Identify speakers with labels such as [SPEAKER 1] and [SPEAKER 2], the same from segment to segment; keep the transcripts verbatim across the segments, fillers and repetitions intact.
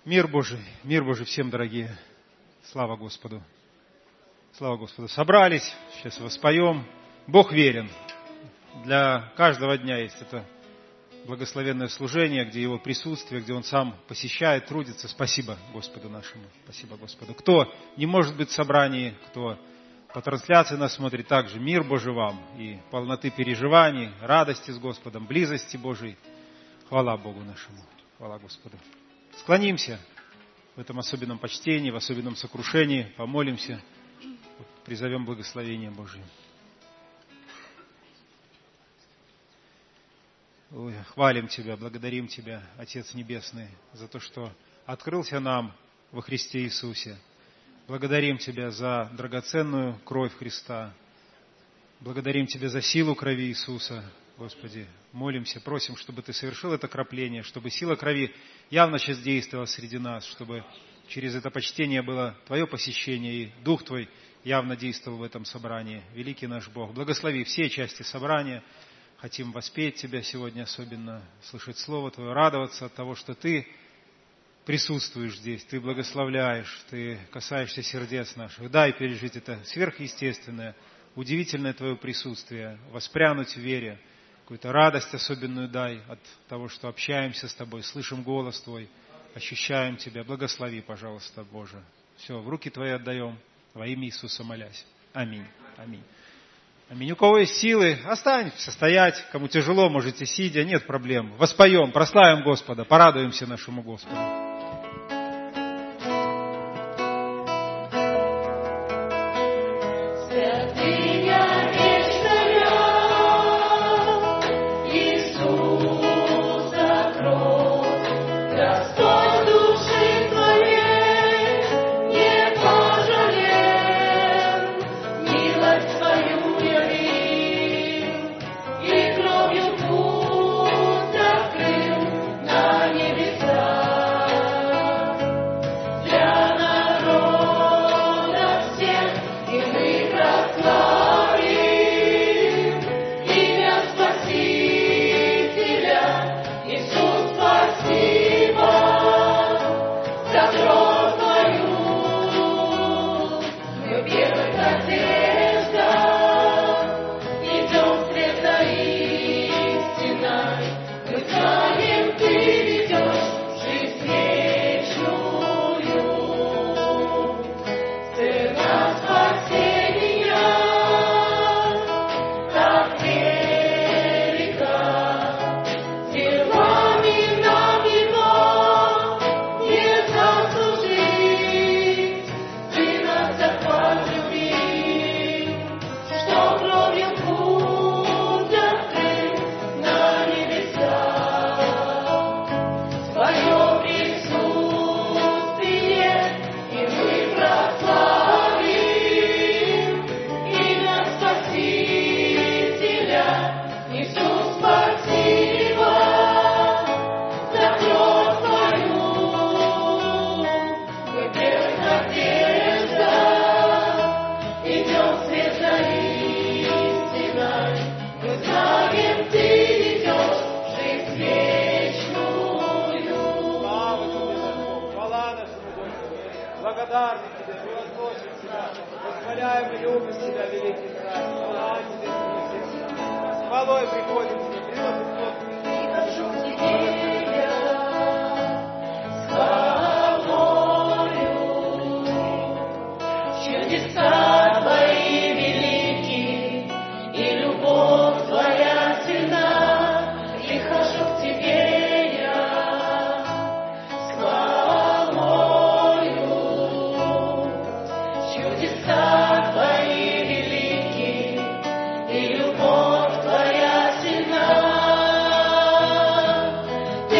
[SPEAKER 1] Мир Божий, мир Божий всем, дорогие. Слава Господу. Слава Господу. Собрались, сейчас воспоем. Бог верен. Для каждого дня есть это благословенное служение, где Его присутствие, где Он Сам посещает, трудится. Спасибо Господу нашему. Спасибо Господу. Кто не может быть в собрании, кто по трансляции нас смотрит, также мир Божий вам и полноты переживаний, радости с Господом, близости Божией. Хвала Богу нашему. Хвала Господу. Склонимся в этом особенном почтении, в особенном сокрушении, помолимся, призовем благословение Божие. Ой, хвалим Тебя, благодарим Тебя, Отец Небесный, за то, что открылся нам во Христе Иисусе. Благодарим Тебя за драгоценную кровь Христа. Благодарим Тебя за силу крови Иисуса. Господи, молимся, просим, чтобы Ты совершил это крапление, чтобы сила крови явно сейчас действовала среди нас, чтобы через это почтение было Твое посещение и Дух Твой явно действовал в этом собрании. Великий наш Бог, благослови все части собрания. Хотим воспеть Тебя сегодня особенно, слышать Слово Твое, радоваться от того, что Ты присутствуешь здесь, Ты благословляешь, Ты касаешься сердец наших. Дай пережить это сверхъестественное, удивительное Твое присутствие, воспрянуть в вере, какую-то радость особенную дай от того, что общаемся с Тобой, слышим голос Твой, ощущаем Тебя. Благослови, пожалуйста, Боже. Все, в руки Твои отдаем, во имя Иисуса молясь. Аминь. Аминь. Аминь. У кого есть силы, останьтесь стоять. Кому тяжело, можете сидя, нет проблем. Воспоем, прославим Господа, порадуемся нашему Господу.
[SPEAKER 2] И любовь Твоя сильна.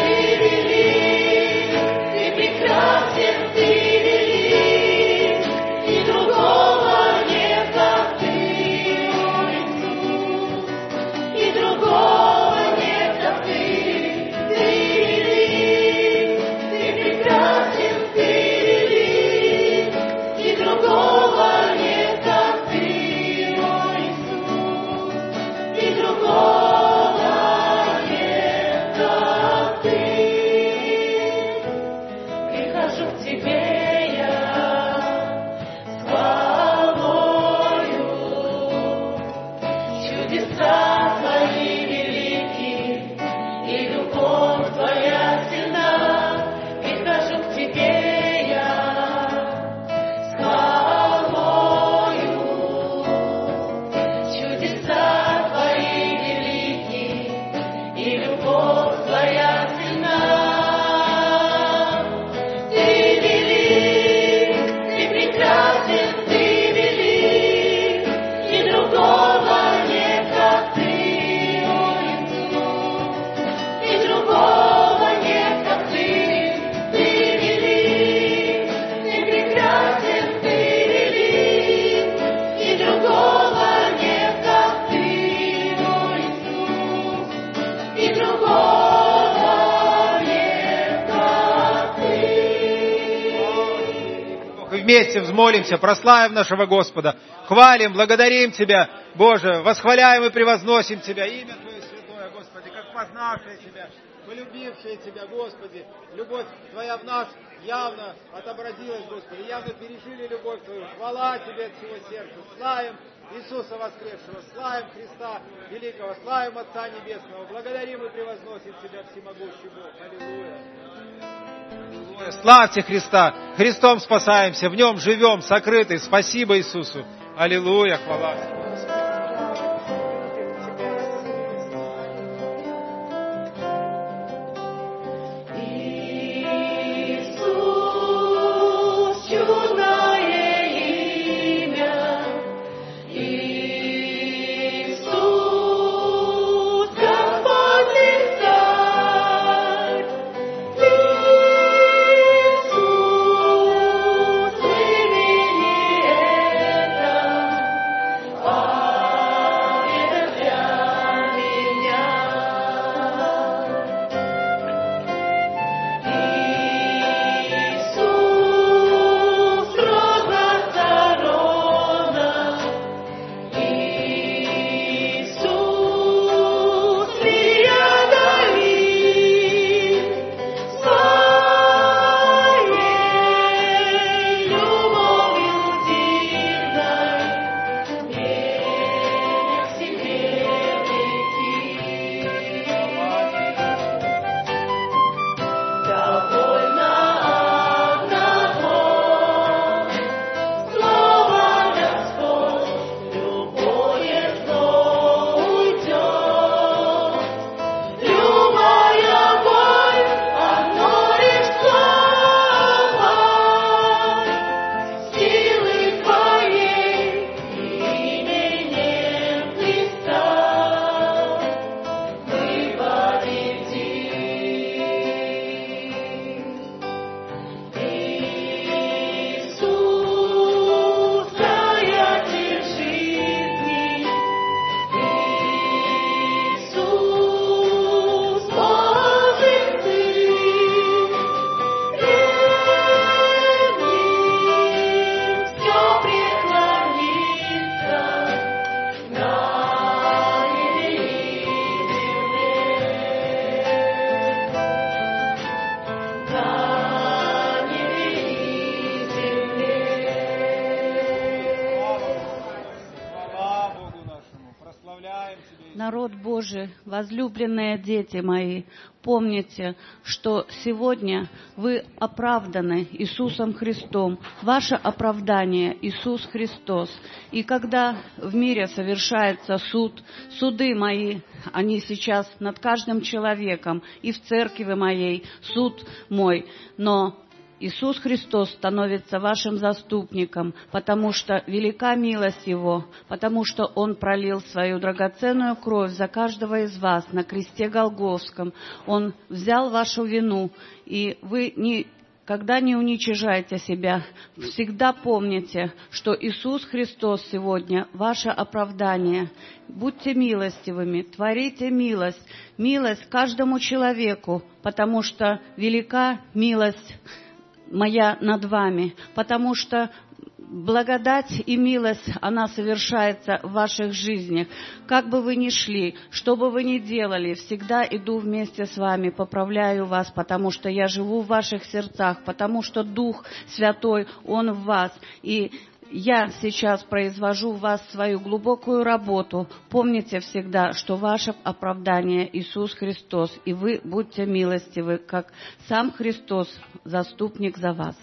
[SPEAKER 1] вместе взмолимся, прославим нашего Господа, хвалим, благодарим Тебя, Боже, восхваляем и превозносим Тебя, имя Твое святое, Господи, как познавшее Тебя, полюбившее Тебя, Господи, любовь Твоя в нас явно отобразилась, Господи, явно пережили любовь Твою, хвала Тебе от всего сердца, славим Иисуса воскресшего, славим Христа Великого, славим Отца Небесного, благодарим и превозносим Тебя, всемогущий Бог. Аллилуйя. Аллилуйя. Славьте Христа, Христом спасаемся, в Нем живем, сокрыты. Спасибо Иисусу. Аллилуйя, хвала.
[SPEAKER 2] Народ Божий, возлюбленные дети мои, помните, что сегодня вы оправданы Иисусом Христом. Ваше оправдание Иисус Христос. И когда в мире совершается суд, суды мои, они сейчас над каждым человеком, и в церкви моей суд мой, но Иисус Христос становится вашим заступником, потому что велика милость Его, потому что Он пролил свою драгоценную кровь за каждого из вас на кресте Голгофском. Он взял вашу вину, и вы никогда не уничижайте себя. Всегда помните, что Иисус Христос сегодня ваше оправдание. Будьте милостивыми, творите милость, милость каждому человеку, потому что велика милость моя над вами, потому что благодать и милость, она совершается в ваших жизнях. Как бы вы ни шли, что бы вы ни делали, всегда иду вместе с вами, поправляю вас, потому что я живу в ваших сердцах, потому что Дух Святой, Он в вас. И я сейчас произвожу в вас свою глубокую работу. Помните всегда, что ваше оправдание Иисус Христос, и вы будьте милостивы, как сам Христос, заступник за вас.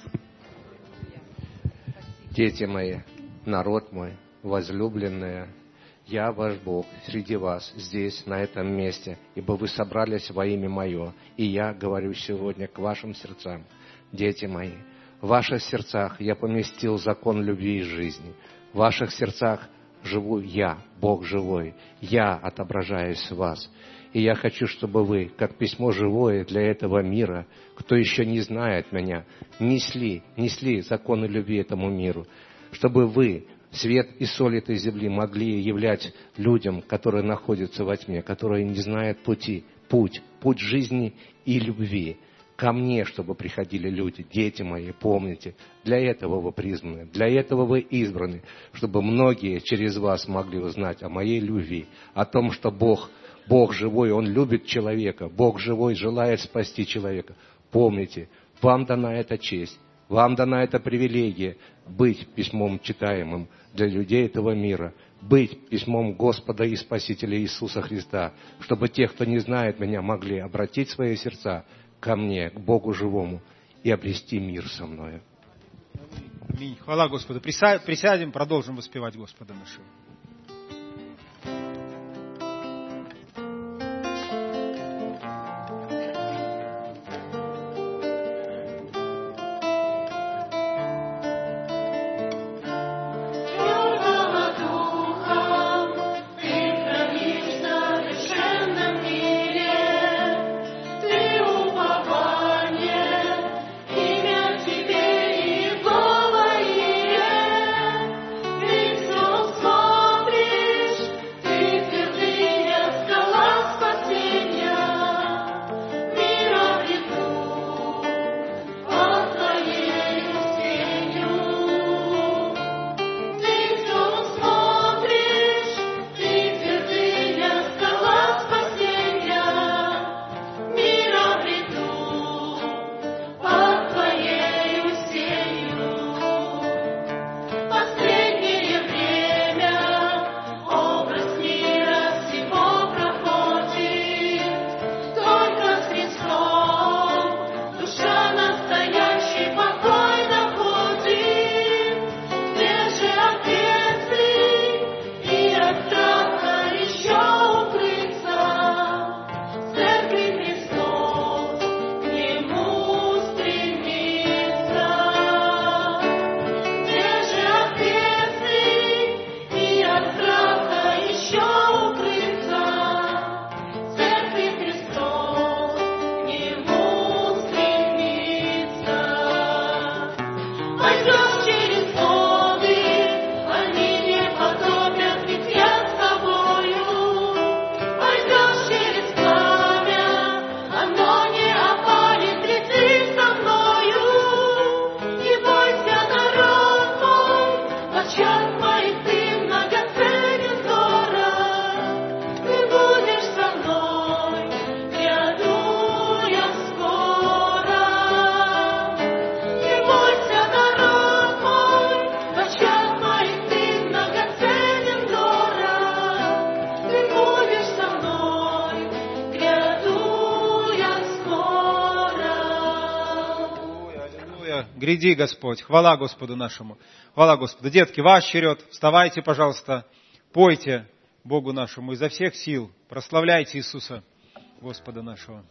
[SPEAKER 3] Дети мои, народ мой, возлюбленные, я ваш Бог среди вас, здесь, на этом месте, ибо вы собрались во имя Мое, и я говорю сегодня к вашим сердцам. Дети мои, в ваших сердцах я поместил закон любви и жизни. В ваших сердцах живу я, Бог живой. Я отображаюсь в вас. И я хочу, чтобы вы, как письмо живое для этого мира, кто еще не знает меня, несли, несли законы любви этому миру. Чтобы вы, свет и соль этой земли, могли являть людям, которые находятся во тьме, которые не знают пути, путь, путь жизни и любви. ко мне, чтобы приходили люди. Дети мои, помните, для этого вы призваны, для этого вы избраны, чтобы многие через вас могли узнать о моей любви, о том, что Бог, Бог живой, Он любит человека, Бог живой желает спасти человека. Помните, вам дана эта честь, вам дана эта привилегия быть письмом читаемым для людей этого мира, быть письмом Господа и Спасителя Иисуса Христа, чтобы те, кто не знает Меня, могли обратить свои сердца ко Мне, к Богу живому, и обрести мир со мною.
[SPEAKER 1] Аминь. Хвала Господу. Присядем, продолжим воспевать Господа нашего. Гряди, Господь, хвала Господу нашему, хвала Господу. Детки, ваш черед, вставайте, пожалуйста, пойте Богу нашему изо всех сил, прославляйте Иисуса, Господа нашего.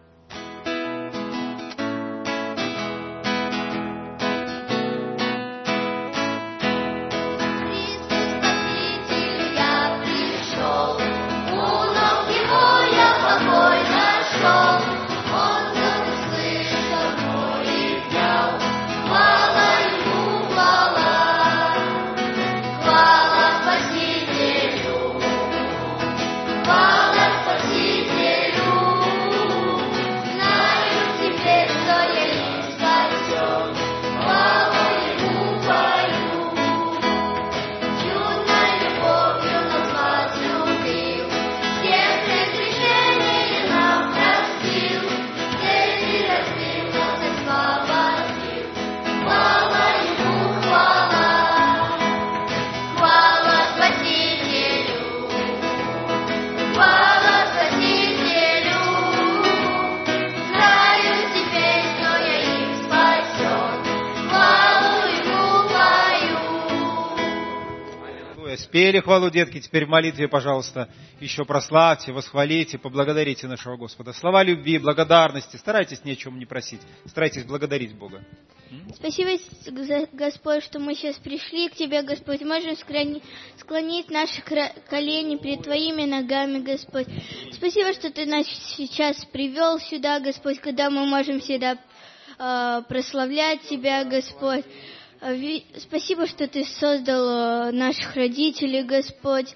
[SPEAKER 1] Спели хвалу, детки, теперь в молитве, пожалуйста, еще прославьте, восхвалите, поблагодарите нашего Господа. Слова любви, благодарности, старайтесь ни о чем не просить, старайтесь благодарить Бога.
[SPEAKER 4] Спасибо, Господь, что мы сейчас пришли к Тебе, Господь. Можем склонить наши колени перед Твоими ногами, Господь. Спасибо, что Ты нас сейчас привел сюда, Господь, когда мы можем всегда э, прославлять Тебя, Господь. Спасибо, что Ты создал наших родителей, Господь.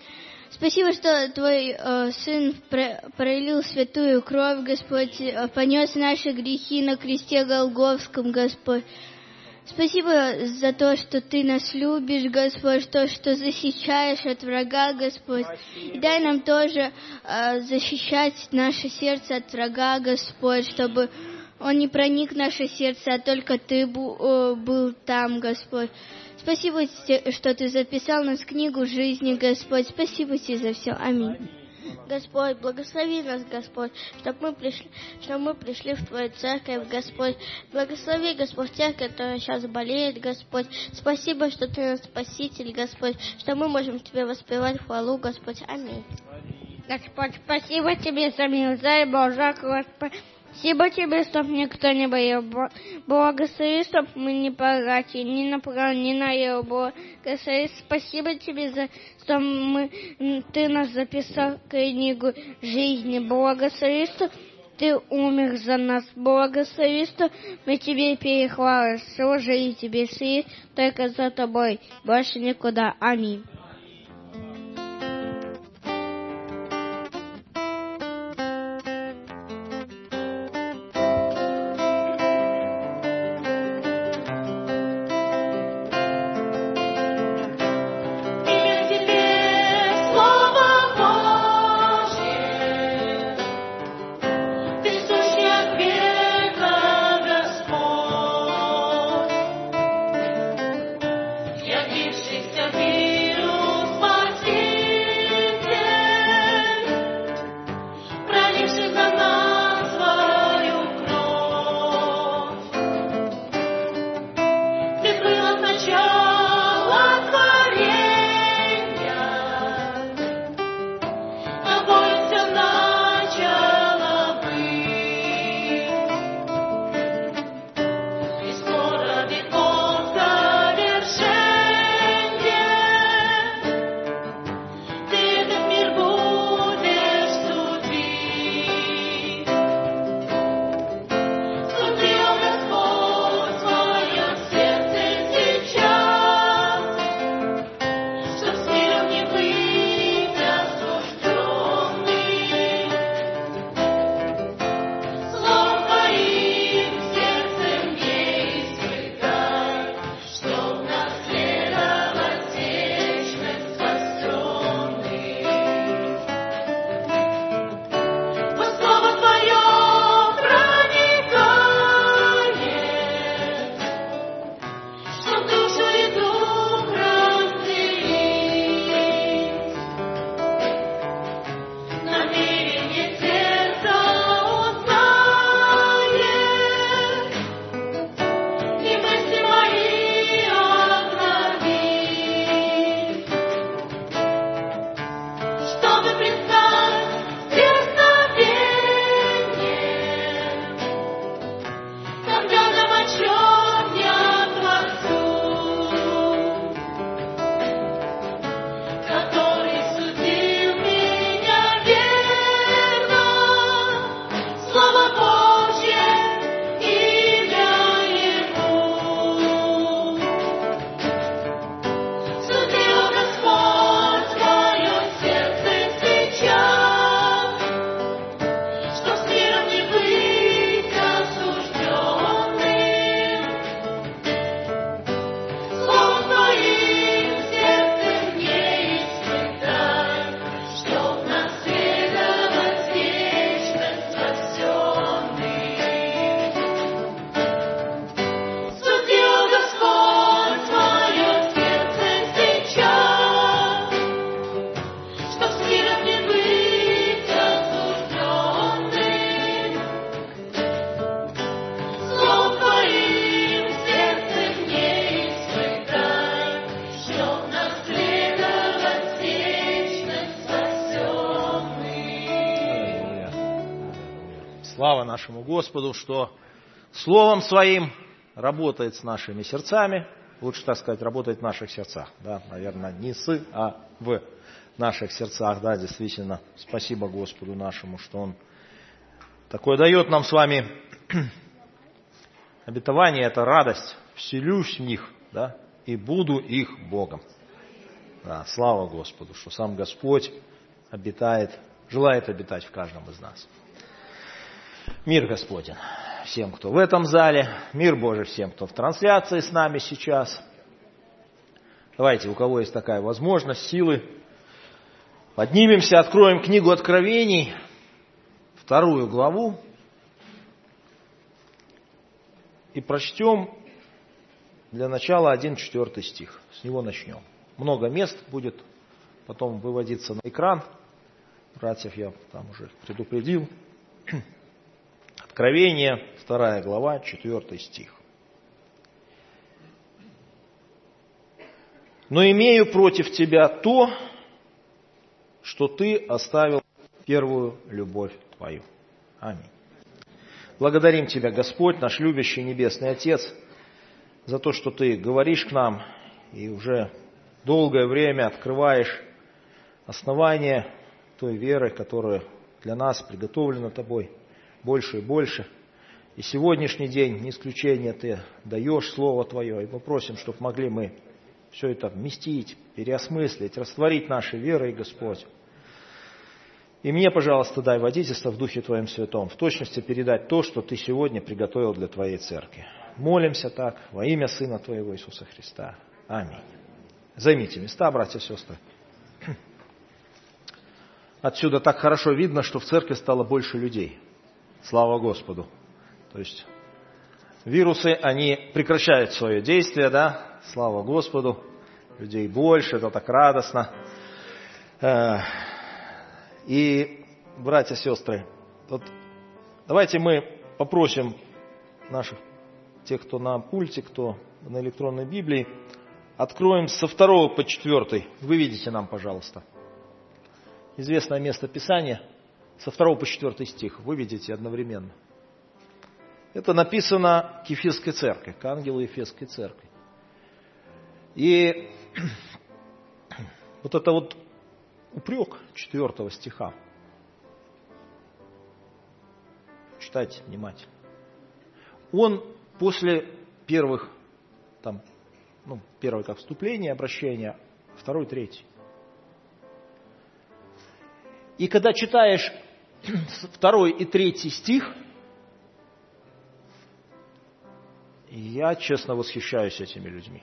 [SPEAKER 4] Спасибо, что Твой э, Сын пролил святую кровь, Господь, понес наши грехи на кресте Голгофском, Господь. Спасибо за то, что Ты нас любишь, Господь, то, что защищаешь от врага, Господь. И дай нам тоже э, защищать наше сердце от врага, Господь, чтобы он не проник в наше сердце, а только Ты был, был там, Господь. Спасибо, что Ты записал нас в книгу жизни, Господь. Спасибо Тебе за все. Аминь.
[SPEAKER 5] Господь, благослови нас, Господь, чтобы мы пришли, чтобы мы пришли в Твою церковь, Господь. Благослови, Господь, тех, которые сейчас болеют, Господь. Спасибо, что Ты наш Спаситель, Господь, что мы можем Тебе воспевать хвалу, Господь. Аминь.
[SPEAKER 6] Господь, спасибо Тебе за милость Божия, Господь. Спасибо Тебе, чтоб никто не болел. Благослови, чтоб мы не погати, ни направо, ни налево. Благослови, спасибо Тебе, за что мы, Ты нас записал в книгу жизни. Благослови, что Ты умер за нас. Благослови, что мы Тебе перехвалим. Служи Тебе, шли только за Тобой. Больше никуда. Аминь.
[SPEAKER 7] Слава нашему Господу, что Словом Своим работает с нашими сердцами, лучше так сказать, работает в наших сердцах, да, наверное, не с, а в наших сердцах, да, действительно, спасибо Господу нашему, что Он такое дает нам с вами обетование, это радость, вселюсь в них, да, и буду их Богом. Да, слава Господу, что сам Господь обитает, желает обитать в каждом из нас. Мир Господень всем, кто в этом зале, мир Божий всем, кто в трансляции с нами сейчас. Давайте, у кого есть такая возможность, силы, поднимемся, откроем книгу Откровений, вторую главу, и прочтем для начала один четвертый стих. С него начнем. Много мест будет потом выводиться на экран. Братьев я там уже предупредил. Откровение, вторая глава, четвертый стих. «Но имею против тебя то, что ты оставил первую любовь твою». Аминь. Благодарим Тебя, Господь, наш любящий Небесный Отец, за то, что Ты говоришь к нам и уже долгое время открываешь основания той веры, которая для нас приготовлена Тобой больше и больше. И сегодняшний день, не исключение, Ты даешь Слово Твое, и мы просим, чтобы могли мы все это вместить, переосмыслить, растворить нашей верой, Господь. И мне, пожалуйста, дай водительство в Духе Твоем Святом, в точности передать то, что Ты сегодня приготовил для Твоей церкви. Молимся так во имя Сына Твоего Иисуса Христа. Аминь. Займите места, братья и сестры. Отсюда так хорошо видно, что в церкви стало больше людей. Слава Господу. То есть вирусы, они прекращают свое действие, да? Слава Господу. Людей больше, это так радостно. И, братья и сестры, вот давайте мы попросим наших, тех, кто на пульте, кто на электронной Библии, откроем со второго по четвертый. Выведите нам, пожалуйста. Известное место Писания, со второго по четвертый стих. Выведите одновременно. Это написано к Ефесской церкви, к ангелу Ефесской церкви. И вот это вот упрек четвертого стиха. Читайте внимательно. Он после первых, там, ну, первое как вступление, обращение, второй, третий. И когда читаешь второй и третий стих, я, честно, восхищаюсь этими людьми.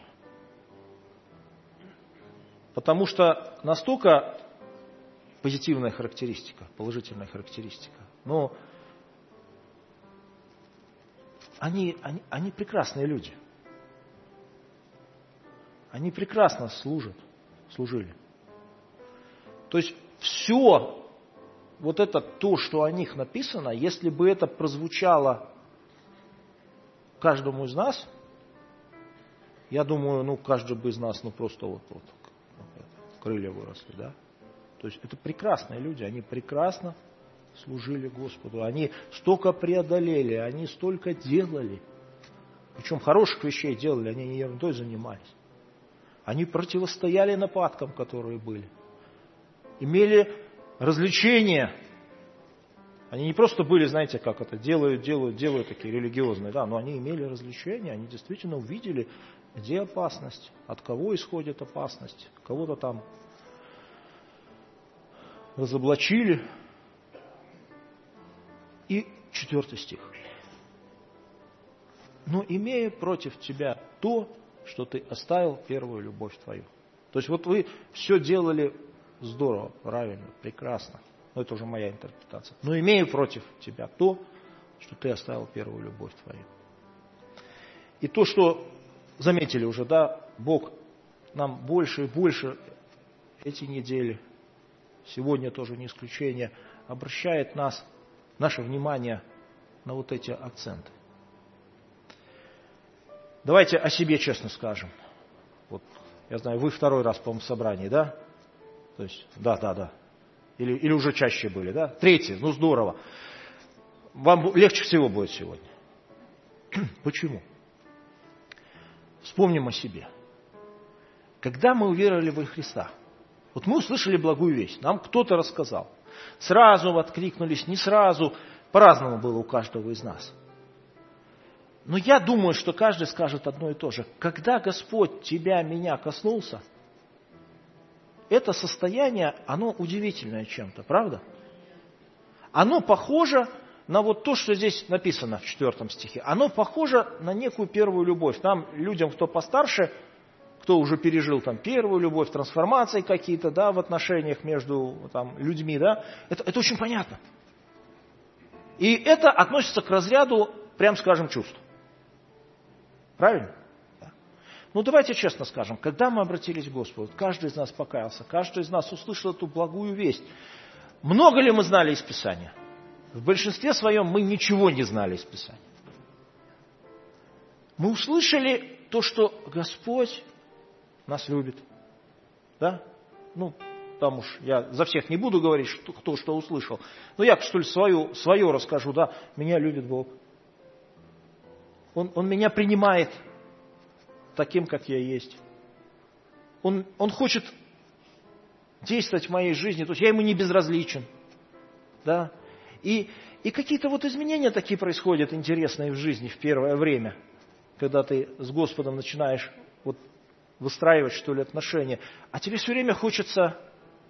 [SPEAKER 7] Потому что настолько позитивная характеристика, положительная характеристика. Но они, они, они прекрасные люди. Они прекрасно служат, служили. То есть все вот это то, что о них написано, если бы это прозвучало каждому из нас, я думаю, ну каждый бы из нас, ну просто вот, вот крылья выросли, да? То есть это прекрасные люди, они прекрасно служили Господу, они столько преодолели, они столько делали. Причем хороших вещей делали, они не ерундой занимались. Они противостояли нападкам, которые были. Имели развлечения. Они не просто были, знаете, как это, делают, делают, делают, такие религиозные, да, но они имели развлечения, они действительно увидели, где опасность, от кого исходит опасность, кого-то там разоблачили. И четвертый стих. Но имея против тебя то, что ты оставил первую любовь твою. То есть вот вы все делали здорово, правильно, прекрасно. Но это уже моя интерпретация. Но имею против тебя то, что ты оставил первую любовь твою. И то, что заметили уже, да, Бог нам больше и больше эти недели, сегодня тоже не исключение, обращает нас, наше внимание на вот эти акценты. Давайте о себе честно скажем. Вот, я знаю, вы второй раз, по-моему, в собрании, да? То есть, да, да, да. Или, или уже чаще были, да? Третий, ну здорово. Вам легче всего будет сегодня. Почему? Вспомним о себе. Когда мы уверовали во Христа, вот мы услышали благую весть, нам кто-то рассказал. Сразу откликнулись, не сразу, по-разному было у каждого из нас. Но я думаю, что каждый скажет одно и то же. Когда Господь тебя, меня коснулся, это состояние, оно удивительное чем-то, правда? Оно похоже на вот то, что здесь написано в четвертом стихе. Оно похоже на некую первую любовь. Нам, людям, кто постарше, кто уже пережил там первую любовь, трансформации какие-то, да, в отношениях между там, людьми, да, это, это очень понятно. И это относится к разряду, прям скажем, чувств. Правильно? Да. Ну, давайте честно скажем, когда мы обратились к Господу, каждый из нас покаялся, каждый из нас услышал эту благую весть. Много ли мы знали из Писания? В большинстве своем мы ничего не знали из Писания. Мы услышали то, что Господь нас любит. Да? Ну, там уж я за всех не буду говорить, что, кто что услышал. Но я, что ли, свое, свое расскажу. Да? Меня любит Бог. Он, он меня принимает таким, как я есть. Он, он хочет действовать в моей жизни. То есть я ему не безразличен. Да? И, и какие-то вот изменения такие происходят интересные в жизни в первое время, когда ты с Господом начинаешь вот выстраивать, что ли, отношения. А тебе все время хочется...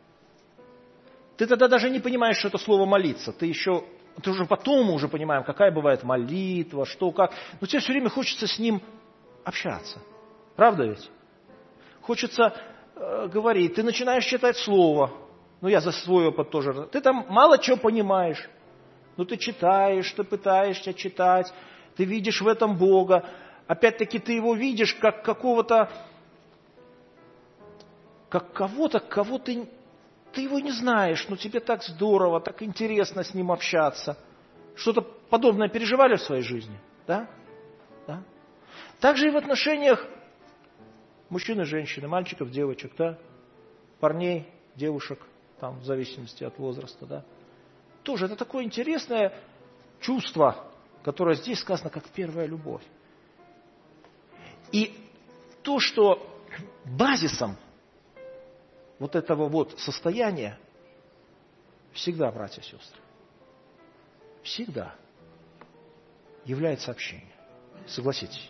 [SPEAKER 7] Ты тогда даже не понимаешь, что это слово молиться. Ты еще... Ты уже потом мы уже понимаем, какая бывает молитва, что, как. Но тебе все время хочется с ним общаться. Правда ведь? Хочется э, говорить. Ты начинаешь читать слово. Ну, я за свой опыт тоже. Ты там мало чего понимаешь. Но ты читаешь, ты пытаешься читать. Ты видишь в этом Бога. Опять-таки ты его видишь как какого-то... Как кого-то, кого ты... Ты его не знаешь, но тебе так здорово, так интересно с ним общаться. Что-то подобное переживали в своей жизни? Да? Да? Также и в отношениях мужчин и женщин, мальчиков, девочек, да? Парней, девушек, там, в зависимости от возраста. Да? Тоже это такое интересное чувство, которое здесь сказано как первая любовь. И то, что базисом вот этого вот состояния всегда, братья и сестры, всегда является общение. Согласитесь?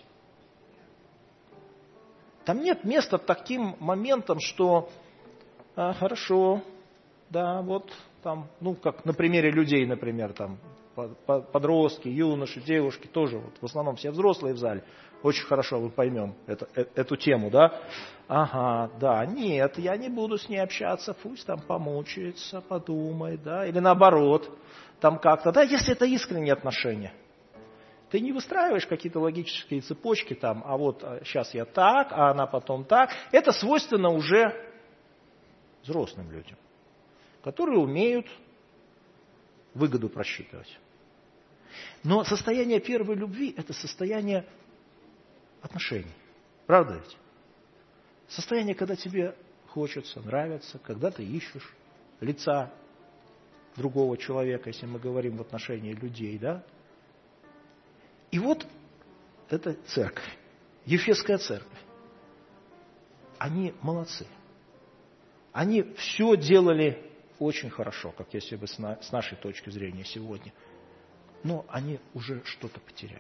[SPEAKER 7] Там нет места таким моментам, что а, хорошо, да, вот там, ну, как на примере людей, например, там, подростки, юноши, девушки, тоже, вот, в основном все взрослые в зале, очень хорошо мы поймем это, э, эту тему, да? Ага, да, нет, я не буду с ней общаться, пусть там помучается, подумает, да, или наоборот, там как-то, да, если это искренние отношения. Ты не выстраиваешь какие-то логические цепочки там, а вот сейчас я так, а она потом так. Это свойственно уже взрослым людям, которые умеют выгоду просчитывать. Но состояние первой любви – это состояние отношений. Правда ведь? Состояние, когда тебе хочется, нравится, когда ты ищешь лица другого человека, если мы говорим в отношении людей, да? И вот эта церковь, Ефесская церковь, они молодцы. Они все делали очень хорошо, как если бы с нашей точки зрения сегодня. Но они уже что-то потеряли.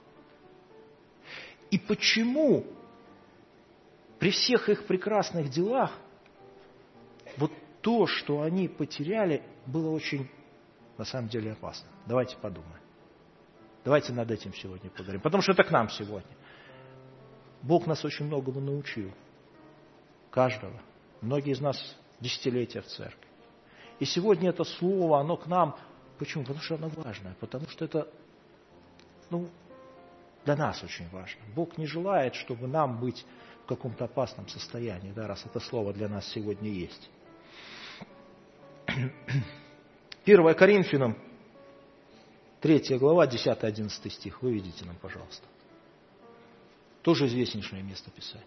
[SPEAKER 7] И почему при всех их прекрасных делах вот то, что они потеряли, было очень, на самом деле, опасно? Давайте подумаем. Давайте над этим сегодня поговорим. Потому что это к нам сегодня. Бог нас очень многому научил. Каждого. Многие из нас десятилетия в церкви. И сегодня это слово, оно к нам. Почему? Потому что оно важное. Потому что это, ну, для нас очень важно. Бог не желает, чтобы нам быть в каком-то опасном состоянии, да, раз это слово для нас сегодня есть. первое Коринфянам, третья глава, десятый-одиннадцатый стих. Вы видите нам, пожалуйста. Тоже известнейшее место Писания.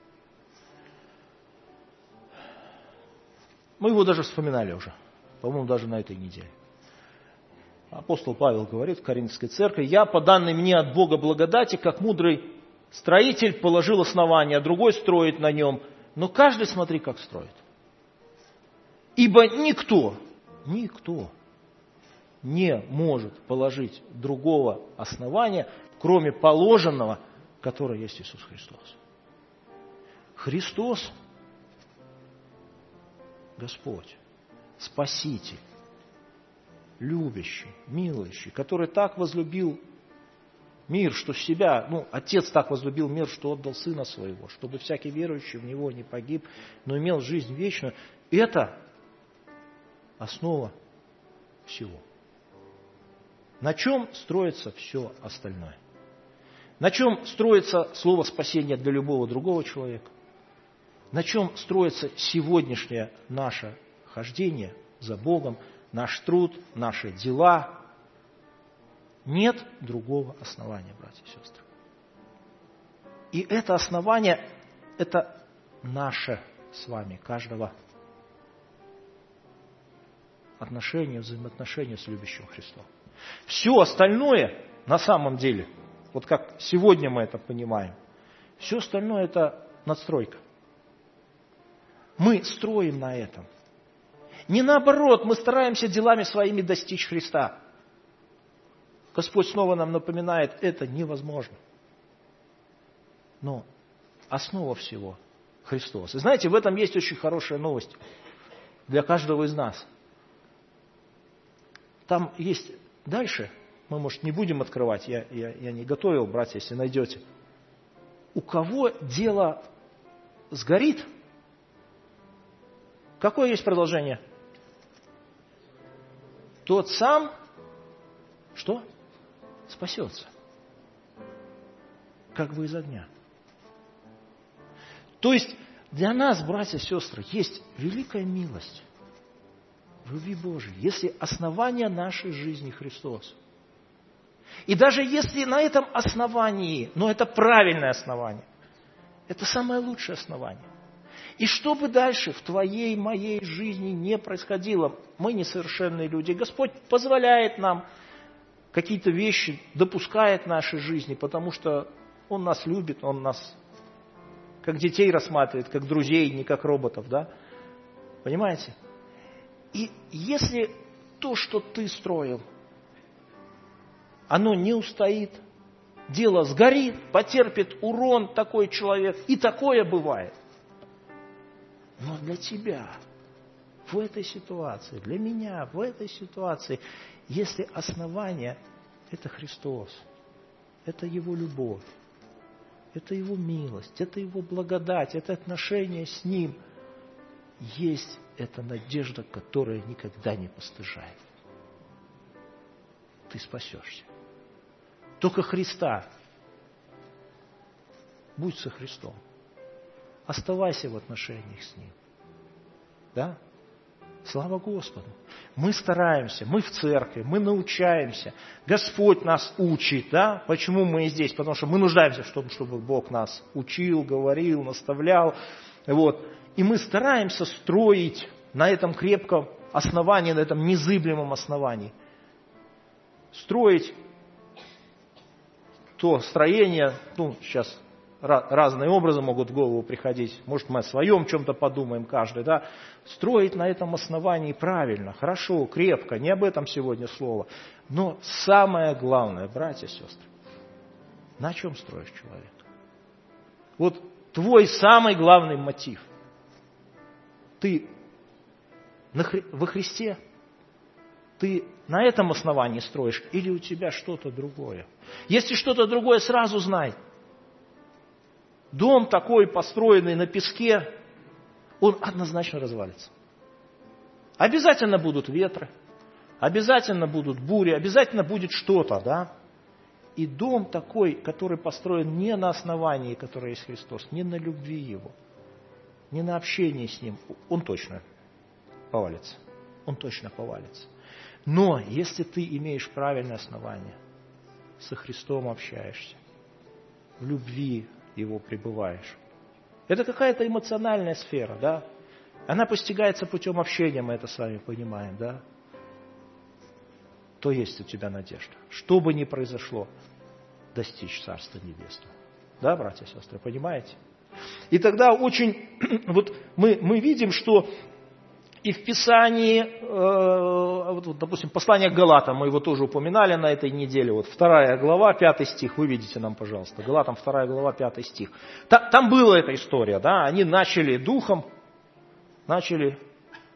[SPEAKER 7] Мы его даже вспоминали уже. По-моему, даже на этой неделе. Апостол Павел говорит в Коринфской церкви: «Я, по данной мне от Бога благодати, как мудрый строитель, положил основание, а другой строит на нем. Но каждый, смотри, как строит. Ибо никто, никто не может положить другого основания, кроме положенного, которое есть Иисус Христос». Христос Господь, Спаситель, любящий, милующий, который так возлюбил мир, что себя, ну, Отец так возлюбил мир, что отдал Сына Своего, чтобы всякий верующий в Него не погиб, но имел жизнь вечную. Это основа всего. На чем строится все остальное? На чем строится слово спасения для любого другого человека? На чем строится сегодняшнее наше хождение за Богом, наш труд, наши дела? Нет другого основания, братья и сестры. И это основание, это наше с вами, каждого отношения, взаимоотношения с любящим Христом. Все остальное на самом деле, вот как сегодня мы это понимаем, все остальное это надстройка. Мы строим на этом. Не наоборот, мы стараемся делами своими достичь Христа. Господь снова нам напоминает, это невозможно. Но основа всего Христос. И знаете, в этом есть очень хорошая новость для каждого из нас. Там есть дальше, мы, может, не будем открывать, я, я, я не готовил, братья, если найдете. У кого дело сгорит, какое есть продолжение? Тот сам, что? Спасется. Как бы из огня. То есть для нас, братья и сестры, есть великая милость в любви Божией, если основание нашей жизни Христос. И даже если на этом основании, но это правильное основание, это самое лучшее основание. И что бы дальше в твоей, моей жизни не происходило, мы несовершенные люди. Господь позволяет нам какие-то вещи, допускает в нашей жизни, потому что Он нас любит, Он нас как детей рассматривает, как друзей, не как роботов, да? Понимаете? И если то, что ты строил, оно не устоит, дело сгорит, потерпит урон такой человек, и такое бывает. Но для тебя в этой ситуации, для меня в этой ситуации, если основание – это Христос, это Его любовь, это Его милость, это Его благодать, это отношение с Ним, есть эта надежда, которая никогда не постыжает. Ты спасешься. Только Христа. Будь со Христом. Оставайся в отношениях с Ним. Да? Слава Господу. Мы стараемся, мы в церкви, мы научаемся. Господь нас учит. Да? Почему мы здесь? Потому что мы нуждаемся в том, чтобы Бог нас учил, говорил, наставлял. Вот. И мы стараемся строить на этом крепком основании, на этом незыблемом основании. Строить то строение, ну, сейчас разные образы могут в голову приходить. Может, мы о своем чем-то подумаем каждый, да? Строить на этом основании правильно, хорошо, крепко. Не об этом сегодня слово. Но самое главное, братья и сестры, на чем строишь человека? Вот твой самый главный мотив. Ты во Христе, ты на этом основании строишь, или у тебя что-то другое? Если что-то другое, сразу знай. Дом такой, построенный на песке, он однозначно развалится. Обязательно будут ветры, обязательно будут бури, обязательно будет что-то, да? И дом такой, который построен не на основании, которое есть Христос, не на любви Его, не на общении с Ним, он точно повалится. Он точно повалится. Но если ты имеешь правильное основание, со Христом общаешься, в любви Его пребываешь, это какая-то эмоциональная сфера, да? Она постигается путем общения, мы это с вами понимаем, да? То есть у тебя надежда. Что бы ни произошло, достичь Царства Небесного. Да, братья и сестры, понимаете? И тогда очень, вот мы, мы видим, что и в Писании, э, вот, допустим, послание к Галатам, мы его тоже упоминали на этой неделе, вот вторая глава, пятый стих, выведите нам, пожалуйста, Галатам вторая глава, пятый стих. Та, там была эта история, да, они начали духом, начали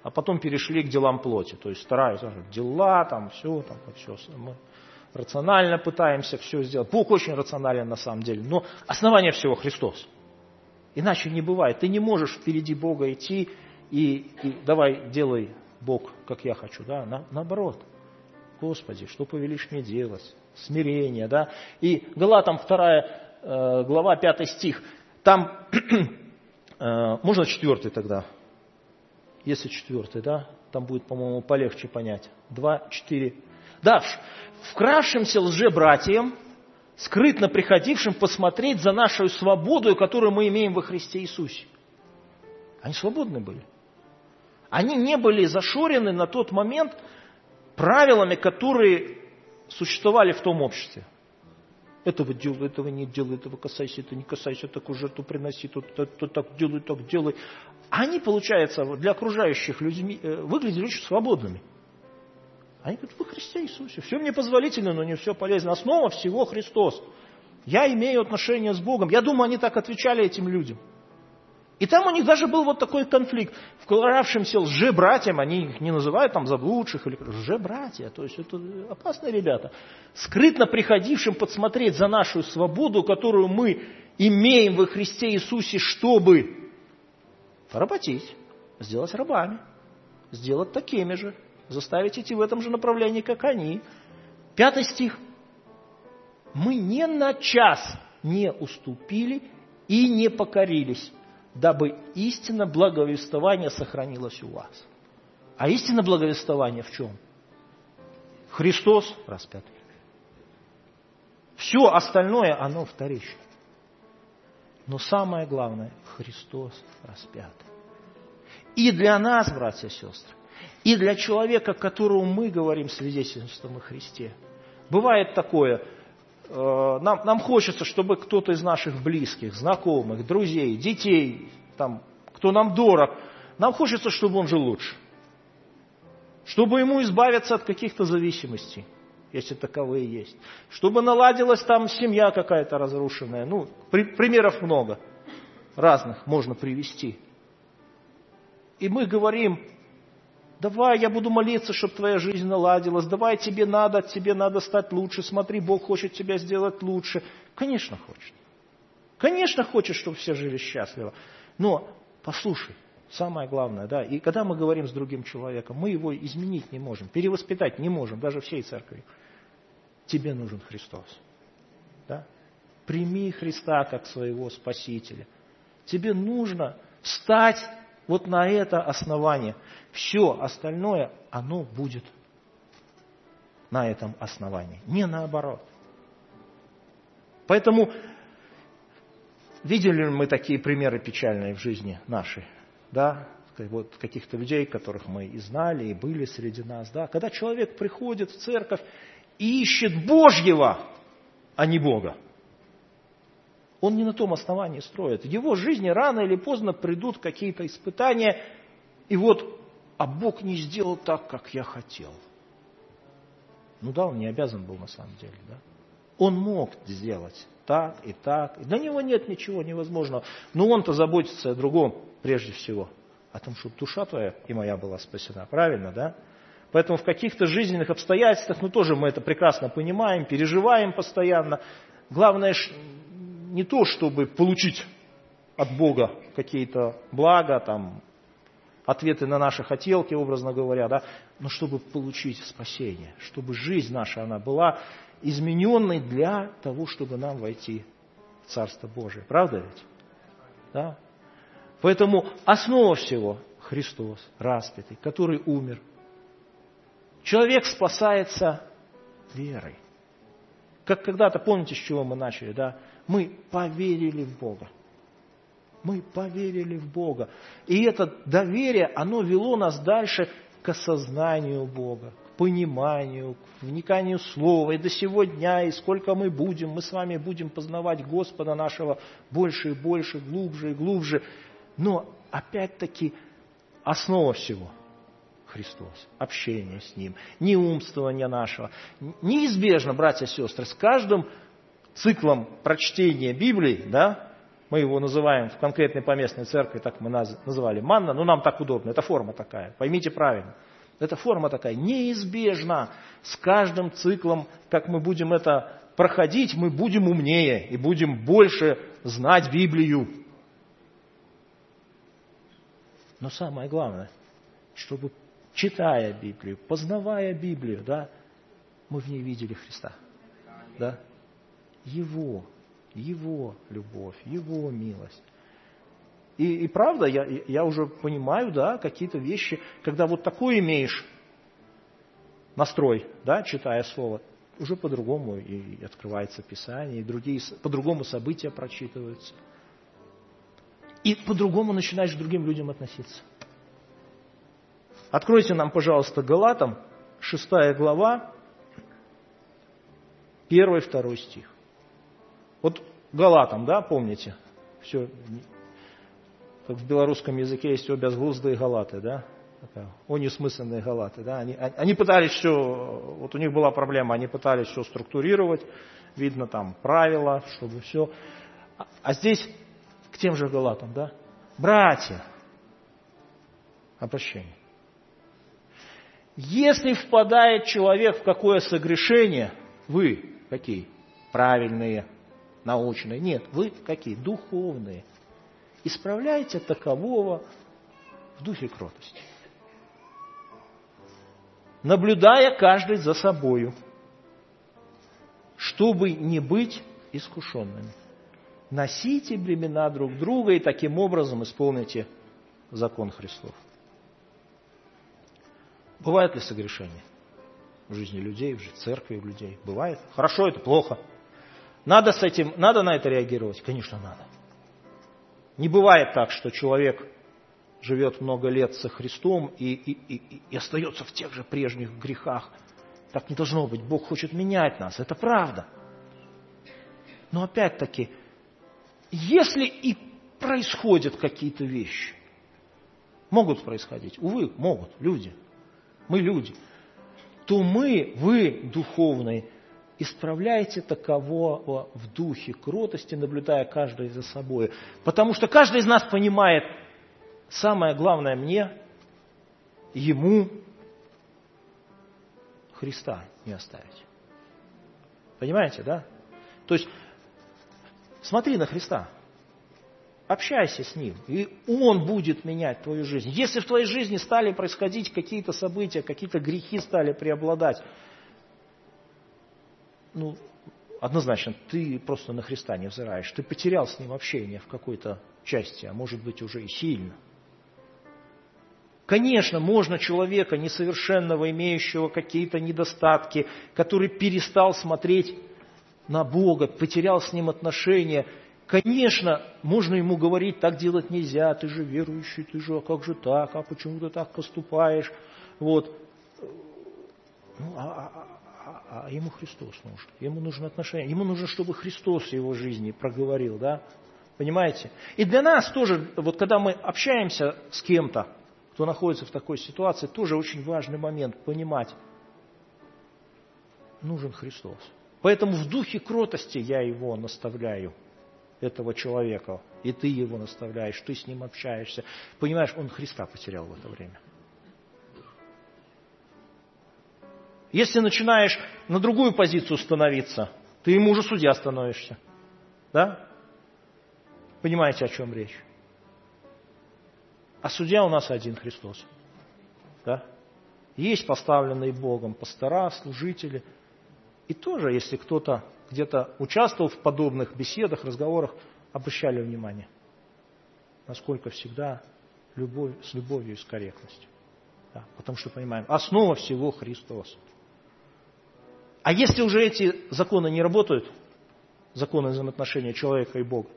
[SPEAKER 7] а потом перешли к делам плоти. То есть вторая, дела, там все, там все. Мы рационально пытаемся все сделать. Бог очень рационален на самом деле, но основание всего Христос. Иначе не бывает. Ты не можешь впереди Бога идти и, и давай делай, Бог, как я хочу. Да? На, наоборот. Господи, что повелишь мне делать? Смирение. Да? И Галатам вторая э, глава, пятый стих. Там, э, можно четвертый тогда? Если четвертый, да? Там будет, по-моему, полегче понять. Два, четыре. Да, вкравшимся лжебратьям, скрытно приходившим посмотреть за нашу свободу, которую мы имеем во Христе Иисусе. Они свободны были. Они не были зашорены на тот момент правилами, которые существовали в том обществе. Этого делай, этого не делай, этого касайся, это не касайся, такую жертву приноси, то, то, то так делай, так делай. Они, получается, для окружающих людьми выглядели очень свободными. Они говорят, во Христе Иисусе. Все мне позволительно, но не все полезно. Основа всего Христос. Я имею отношение с Богом. Я думаю, они так отвечали этим людям. И там у них даже был вот такой конфликт. Вкладавшимся лжебратьям, они их не называют там заблудших, или лжебратья, то есть это опасные ребята, скрытно приходившим подсмотреть за нашу свободу, которую мы имеем во Христе Иисусе, чтобы поработить, сделать рабами, сделать такими же, заставить идти в этом же направлении, как они. Пятый стих. Мы ни на час не уступили и не покорились, дабы истина благовествования сохранилась у вас. А истина благовествования в чем? Христос распятый. Все остальное, оно вторично. Но самое главное, Христос распятый. И для нас, братья и сестры, и для человека, которому мы говорим свидетельством о Христе. Бывает такое, э, нам, нам хочется, чтобы кто-то из наших близких, знакомых, друзей, детей, там, кто нам дорог, нам хочется, чтобы он жил лучше. Чтобы ему избавиться от каких-то зависимостей, если таковые есть. Чтобы наладилась там семья какая-то разрушенная. Ну, при, примеров много разных можно привести. И мы говорим, давай, я буду молиться, чтобы твоя жизнь наладилась. Давай, тебе надо, тебе надо стать лучше. Смотри, Бог хочет тебя сделать лучше. Конечно, хочет. Конечно, хочет, чтобы все жили счастливо. Но, послушай, самое главное, да, и когда мы говорим с другим человеком, мы его изменить не можем, перевоспитать не можем, даже всей церкви. Тебе нужен Христос. Да? Прими Христа как своего Спасителя. Тебе нужно встать вот на это основание. Все остальное, оно будет на этом основании, не наоборот. Поэтому видели ли мы такие примеры печальные в жизни нашей? Да? Вот каких-то людей, которых мы и знали, и были среди нас. Да? Когда человек приходит в церковь и ищет Божьего, а не Бога. Он не на том основании строит. В его жизни рано или поздно придут какие-то испытания, и вот, а Бог не сделал так, как я хотел. Ну да, он не обязан был на самом деле. Да? Он мог сделать так и так. И для него нет ничего невозможного. Но он-то заботится о другом прежде всего. О том, чтобы душа твоя и моя была спасена. Правильно, да? Поэтому в каких-то жизненных обстоятельствах, ну тоже мы это прекрасно понимаем, переживаем постоянно. Главное не то, чтобы получить от Бога какие-то блага, там, ответы на наши хотелки, образно говоря, да, но чтобы получить спасение, чтобы жизнь наша, она была измененной для того, чтобы нам войти в Царство Божие. Правда ведь? Да? Поэтому основа всего Христос распятый, который умер. Человек спасается верой. Как когда-то, помните, с чего мы начали, да? Мы поверили в Бога. Мы поверили в Бога. И это доверие, оно вело нас дальше к осознанию Бога, к пониманию, к вниканию Слова. И до сего дня, и сколько мы будем, мы с вами будем познавать Господа нашего больше и больше, глубже и глубже. Но, опять-таки, основа всего – Христос, общение с Ним, не умствование нашего. Неизбежно, братья и сестры, с каждым циклом прочтения Библии, да, Мы его называем в конкретной поместной церкви, так мы называли манна, но нам так удобно, это форма такая, поймите правильно. Эта форма такая неизбежна. С каждым циклом, как мы будем это проходить, мы будем умнее и будем больше знать Библию. Но самое главное, чтобы, читая Библию, познавая Библию, да, мы в ней видели Христа. Да? Его, Его любовь, Его милость. И, и правда, я, я уже понимаю, да, какие-то вещи, когда вот такой имеешь настрой, да, читая Слово, уже по-другому и открывается Писание, и другие, по-другому события прочитываются. И по-другому начинаешь к другим людям относиться. Откройте нам, пожалуйста, Галатам, шестая глава, первый, второй стих. Вот Галатам, да, помните? Все, как в белорусском языке есть обязглузды и галаты, да? О, несмысленные галаты, да? Они, они пытались все, вот у них была проблема, они пытались все структурировать, видно там правила, чтобы все. А, а здесь к тем же галатам, да? Братья, обращение. Если впадает человек в какое согрешение, вы какие? Правильные, научные. Нет, вы какие? Духовные. Исправляйте такового в духе кротости. Наблюдая каждый за собою, чтобы не быть искушенными. Носите бремена друг друга и таким образом исполните закон Христов. Бывает ли согрешение в жизни людей, в жизни церкви у людей? Бывает. Хорошо, это плохо. Надо с этим, надо на это реагировать? Конечно, надо. Не бывает так, что человек живет много лет со Христом и, и, и, и остается в тех же прежних грехах. Так не должно быть. Бог хочет менять нас. Это правда. Но опять-таки, если и происходят какие-то вещи, могут происходить, увы, могут, люди, мы люди, то мы, вы, духовные, исправляйте такового в духе кротости, наблюдая каждый за собой. Потому что каждый из нас понимает, самое главное мне, ему Христа не оставить. Понимаете, да? То есть, смотри на Христа, общайся с Ним, и Он будет менять твою жизнь. Если в твоей жизни стали происходить какие-то события, какие-то грехи стали преобладать, ну, однозначно, ты просто на Христа не взираешь. Ты потерял с Ним общение в какой-то части, а может быть уже и сильно. Конечно, можно человека несовершенного, имеющего какие-то недостатки, который перестал смотреть на Бога, потерял с Ним отношения. Конечно, можно ему говорить, так делать нельзя, ты же верующий, ты же, а как же так, а почему ты так поступаешь? Вот. Ну, а, а, а, а ему Христос нужен, ему нужно отношение, ему нужно, чтобы Христос в его жизни проговорил, да? Понимаете? И для нас тоже, вот когда мы общаемся с кем-то, кто находится в такой ситуации, тоже очень важный момент понимать, нужен Христос. Поэтому в духе кротости я его наставляю, этого человека, и ты его наставляешь, ты с ним общаешься. Понимаешь, он Христа потерял в это время. Если начинаешь на другую позицию становиться, ты ему уже судья становишься. Да? Понимаете, о чем речь? А судья у нас один, Христос. Да? Есть поставленные Богом пастора, служители. И тоже, если кто-то где-то участвовал в подобных беседах, разговорах, обращали внимание, насколько всегда любовь, с любовью и с корректностью. Да? Потому что понимаем, основа всего Христос. А если уже эти законы не работают, законы взаимоотношения человека и Бога,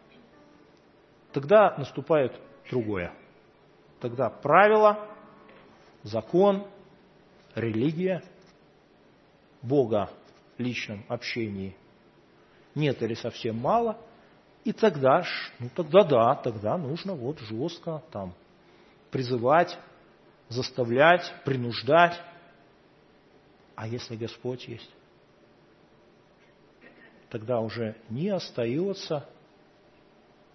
[SPEAKER 7] тогда наступает другое. Тогда правила, закон, религия, Бога в личном общении нет или совсем мало, и тогда, ну тогда да, тогда нужно вот жестко там призывать, заставлять, принуждать. А если Господь есть, тогда уже не остается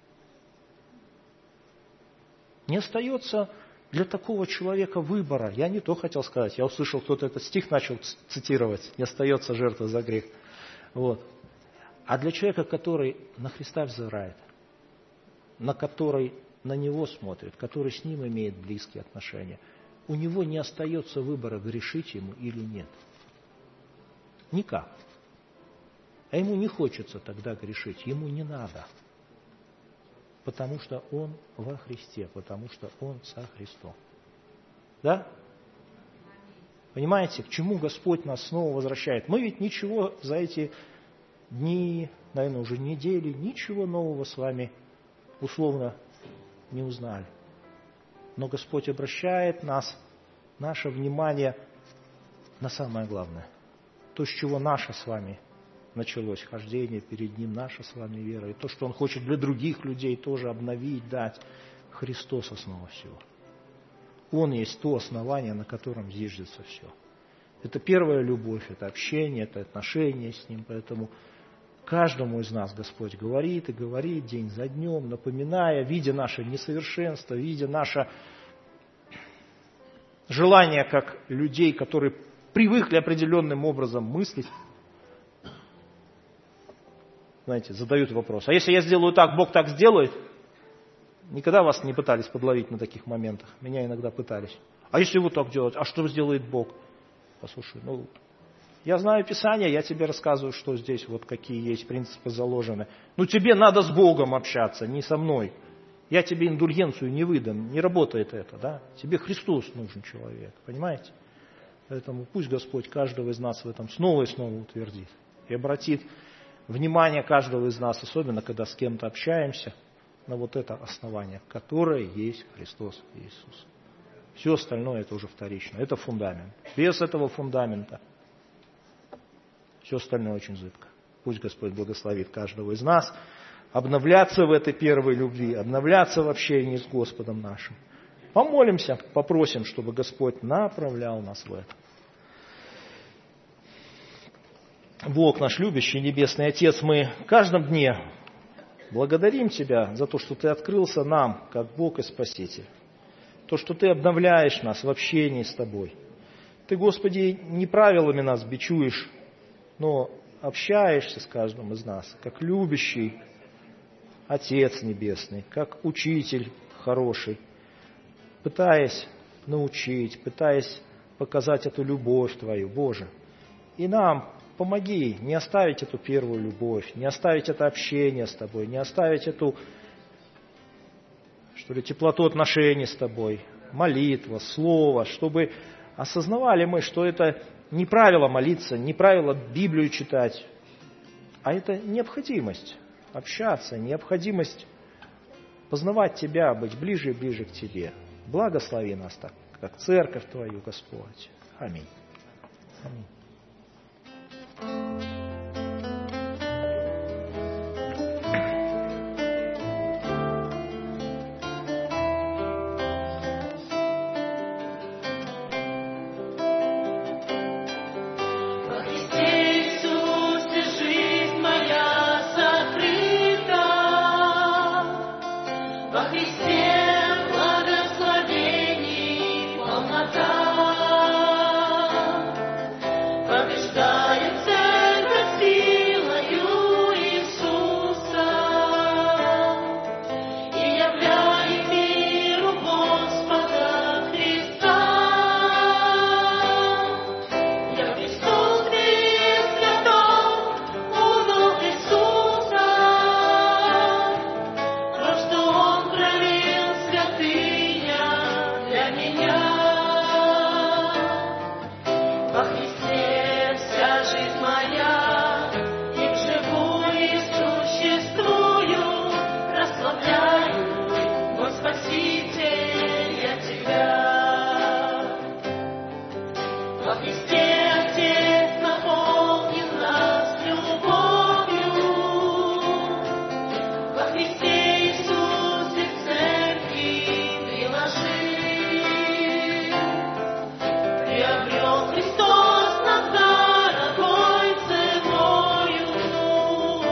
[SPEAKER 7] Не остается для такого человека выбора. Я не то хотел сказать. Я услышал, кто-то этот стих начал цитировать. Не остается жертва за грех. Вот. А для человека, который на Христа взирает, на который на Него смотрит, который с Ним имеет близкие отношения, у него не остается выбора, грешить Ему или нет. Никак. А ему не хочется тогда грешить, ему не надо. Потому что он во Христе, потому что он со Христом. Да? Понимаете, к чему Господь нас снова возвращает? Мы ведь ничего за эти дни, наверное, уже недели, ничего нового с вами условно не узнали. Но Господь обращает нас, наше внимание на самое главное. То, с чего наше с вами началось хождение перед Ним, наша с вами вера. И то, что Он хочет для других людей тоже обновить, дать. Христос основа всего. Он есть то основание, на котором зиждется все. Это первая любовь, это общение, это отношения с Ним. Поэтому каждому из нас Господь говорит и говорит день за днем, напоминая, видя наше несовершенство, видя наше желание как людей, которые привыкли определенным образом мыслить. Знаете, задают вопрос. А если я сделаю так, Бог так сделает? Никогда вас не пытались подловить на таких моментах. Меня иногда пытались. А если вот так делать? А что сделает Бог? Послушай, ну, я знаю Писание, я тебе рассказываю, что здесь, вот какие есть принципы заложены. Ну, тебе надо с Богом общаться, не со мной. Я тебе индульгенцию не выдам. Не работает это, да? Тебе Христос нужен человек, понимаете? Поэтому пусть Господь каждого из нас в этом снова и снова утвердит. И обратит внимание каждого из нас, особенно когда с кем-то общаемся, на вот это основание, которое есть Христос Иисус. Все остальное это уже вторично. Это фундамент. Без этого фундамента все остальное очень зыбко. Пусть Господь благословит каждого из нас обновляться в этой первой любви, обновляться в общении с Господом нашим. Помолимся, попросим, чтобы Господь направлял нас в это. Бог наш любящий, Небесный Отец, мы в каждом дне благодарим Тебя за то, что Ты открылся нам, как Бог и Спаситель. То, что Ты обновляешь нас в общении с Тобой. Ты, Господи, не правилами нас бичуешь, но общаешься с каждым из нас, как любящий Отец Небесный, как учитель хороший, пытаясь научить, пытаясь показать эту любовь Твою, Боже. И нам помоги не оставить эту первую любовь, не оставить это общение с Тобой, не оставить эту, что ли, теплоту отношений с Тобой, молитва, слово, чтобы осознавали мы, что это не правило молиться, не правило Библию читать, а это необходимость общаться, необходимость познавать Тебя, быть ближе и ближе к Тебе. Благослови нас так, как церковь Твою, Господь. Аминь. Аминь.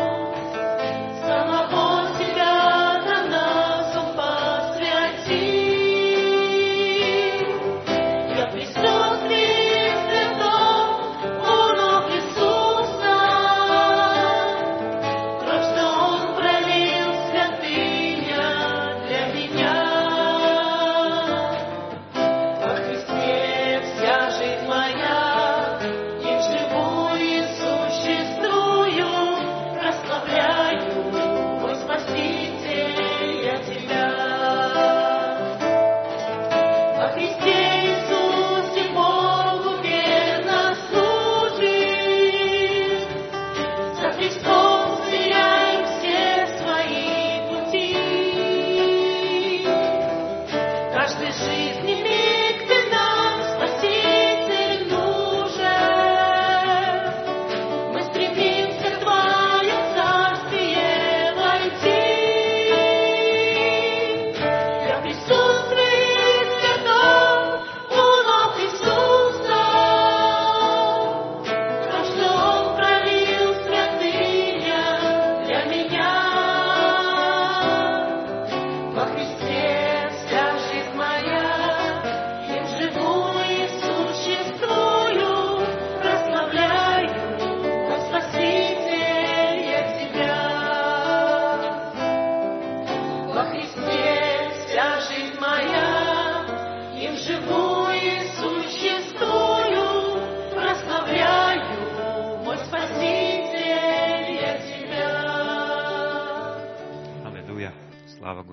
[SPEAKER 8] Самого себя до нас упасвяти.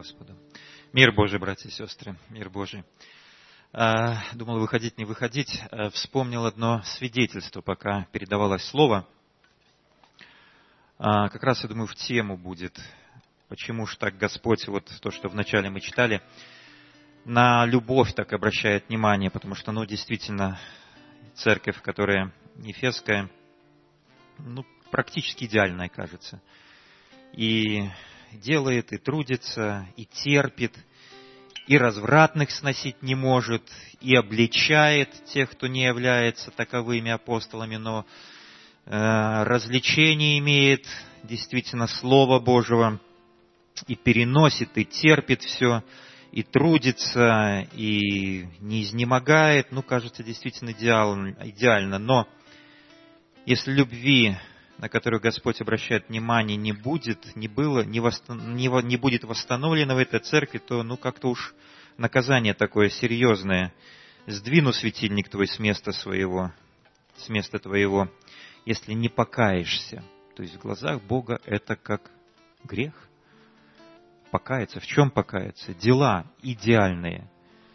[SPEAKER 8] Господу. Мир Божий, братья и сестры, мир Божий. Думал, выходить, не выходить. Вспомнил одно свидетельство, пока передавалось слово. Как раз, я думаю, в тему будет. Почему же так Господь, вот то, что вначале мы читали, на любовь так обращает внимание, потому что, ну, действительно, церковь, которая ефесская, ну, практически идеальная, кажется. И делает, и трудится, и терпит, и развратных сносить не может, и обличает тех, кто не является таковыми апостолами, но э, развлечение имеет, действительно, Слова Божьего, и переносит, и терпит все, и трудится, и не изнемогает. Ну, кажется, действительно идеально, идеально. Но если любви, на которую Господь обращает внимание, не будет, не было, не, восстан... не, не будет восстановлено в этой церкви, то, ну, как-то уж наказание такое серьезное. Сдвину светильник твой с места своего, с места твоего, если не покаешься. То есть в глазах Бога это как грех. Покаяться. В чем покаяться? Дела идеальные.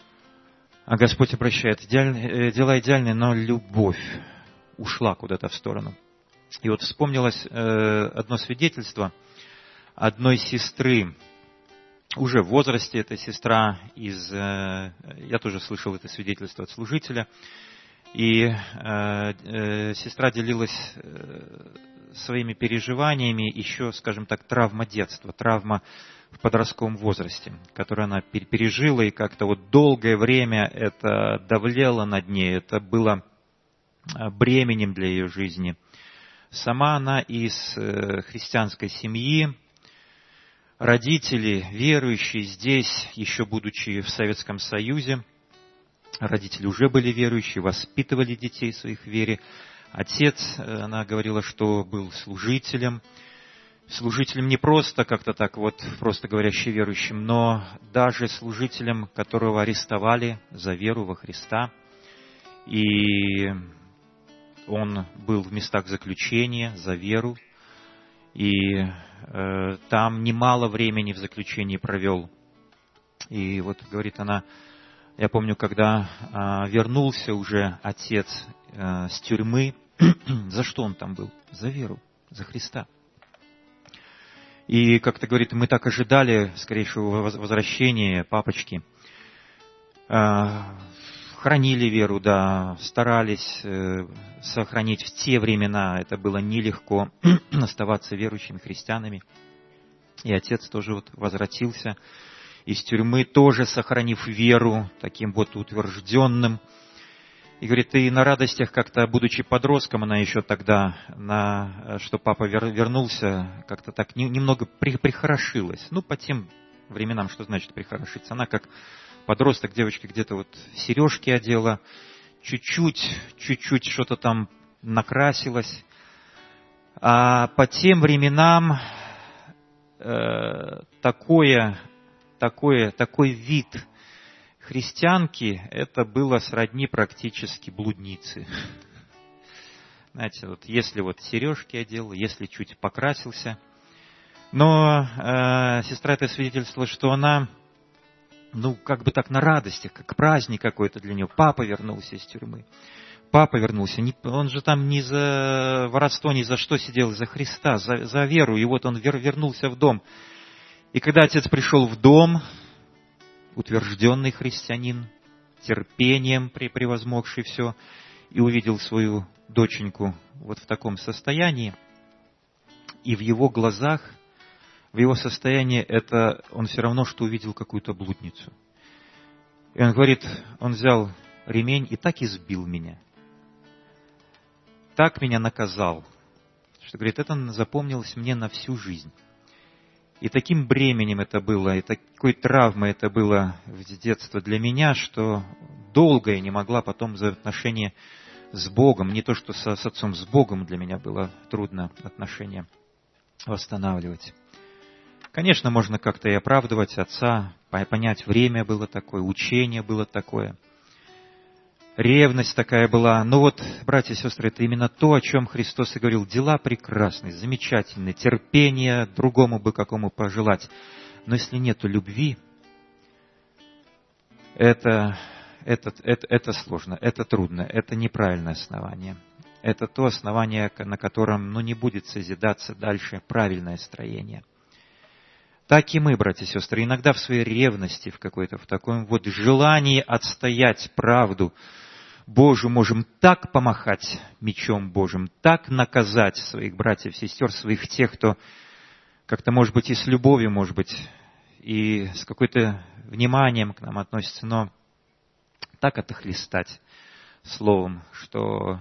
[SPEAKER 8] А Господь обращает идеальные, дела идеальные, но любовь ушла куда-то в сторону. И вот вспомнилось э, одно свидетельство одной сестры, уже в возрасте эта сестра, из, э, я тоже слышал это свидетельство от служителя, и э, э, сестра делилась э, своими переживаниями, еще, скажем так, травма детства, травма в подростковом возрасте, которую она пережила, и как-то вот долгое время это давлело над ней, это было бременем для ее жизни. Сама она из христианской семьи, родители верующие здесь, еще будучи в Советском Союзе, родители уже были верующие, воспитывали детей своих в вере. Отец, она говорила, что был служителем, служителем не просто как-то так вот, просто говорящий верующим, но даже служителем, которого арестовали за веру во Христа. И он был в местах заключения за веру, и э, там немало времени в заключении провел. И вот, говорит она, я помню, когда э, вернулся уже отец э, с тюрьмы, за что он там был? За веру, за Христа. И, как-то, говорит, мы так ожидали скорейшего возвращения папочки. Э, Хранили веру, да, старались э, сохранить в те времена. Это было нелегко оставаться верующими христианами. И отец тоже вот возвратился из тюрьмы, тоже сохранив веру, таким вот утвержденным. И говорит, и на радостях как-то, будучи подростком, она еще тогда, на, что папа вер, вернулся, как-то так не, немного при, прихорошилась. Ну, по тем временам, что значит прихорошиться. Она как подросток, девочка где-то вот сережки одела, чуть-чуть, чуть-чуть что-то там накрасилась. А по тем временам э, такое, такое, такой вид христианки, это было сродни практически блудницы. Знаете, вот если вот сережки одел, если чуть покрасился. Но э, сестра это свидетельствовала, что она, ну, как бы так на радостях, как праздник какой-то для нее. Папа вернулся из тюрьмы. Папа вернулся. Он же там не за воровство, ни за что сидел, за Христа, за, за веру. И вот он вер, вернулся в дом. И когда отец пришел в дом, утвержденный христианин, терпением превозмогший все, и увидел свою доченьку вот в таком состоянии, и в его глазах, в его состоянии, это он все равно, что увидел какую-то блудницу. И он говорит, он взял ремень и так избил меня. Так меня наказал. Что, говорит, это запомнилось мне на всю жизнь. И таким бременем это было, и такой травмой это было в детстве для меня, что долго я не могла потом за отношения с Богом, не то что со, с отцом, с Богом для меня было трудно отношения восстанавливать. Конечно, можно как-то и оправдывать отца, понять, время было такое, учение было такое, ревность такая была. Но вот, братья и сестры, это именно то, о чем Христос и говорил. Дела прекрасные, замечательные, терпение другому бы какому пожелать. Но если нету любви, это, это, это, это сложно, это трудно, это неправильное основание. Это то основание, на котором ну, не будет созидаться дальше правильное строение. Так и мы, братья и сестры, иногда в своей ревности, в какой-то, в таком вот желании отстоять правду Божию, можем так помахать мечом Божьим, так наказать своих братьев, сестер, своих тех, кто как-то, может быть, и с любовью, может быть, и с какой-то вниманием к нам относится, но так отохлестать словом, что